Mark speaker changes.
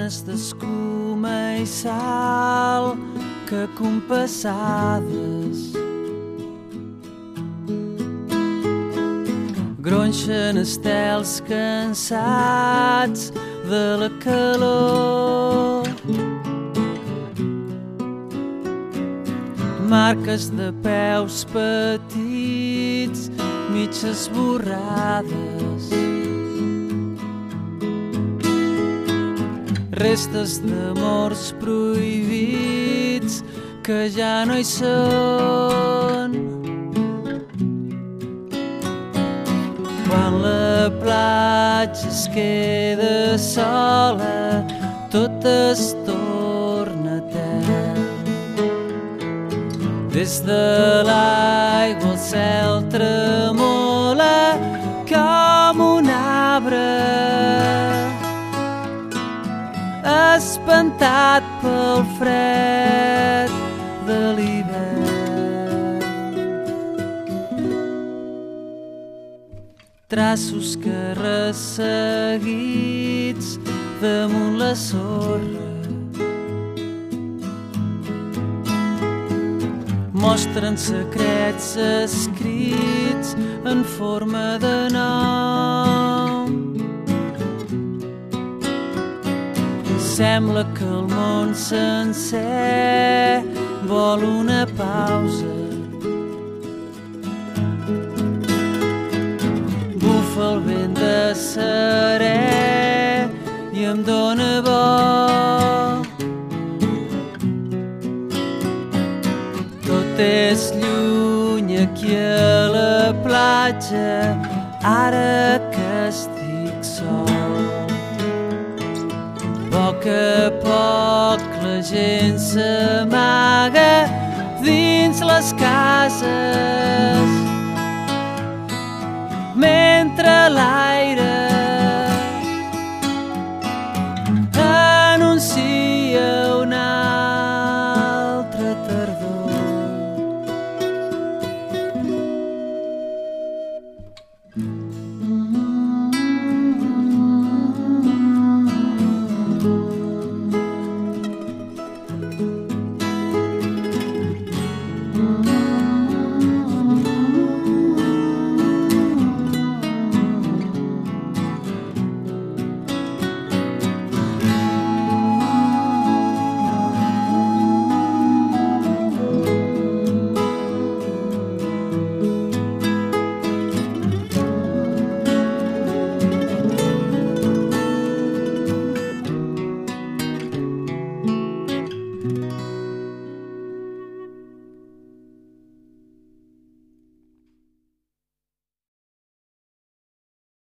Speaker 1: Llanes d'escuma i sal que compassades gronxen estels cansats de la calor. Marques de peus petits, mig esborrades, restes d'amors prohibits que ja no hi són. Quan la platja es queda sola, tot es torna etern. Des de l'aigua el cel tremola com un arbre espantat pel fred de l'hivern. Traços que resseguits damunt la sorra mostren secrets escrits en forma de nom. Sembla que el món sencer vol una pausa. Bufa el vent de serè i em dóna bo. Tot és lluny aquí a la platja, ara que estic sol. A poc la gent s'amaga dins les cases mentre l'aigua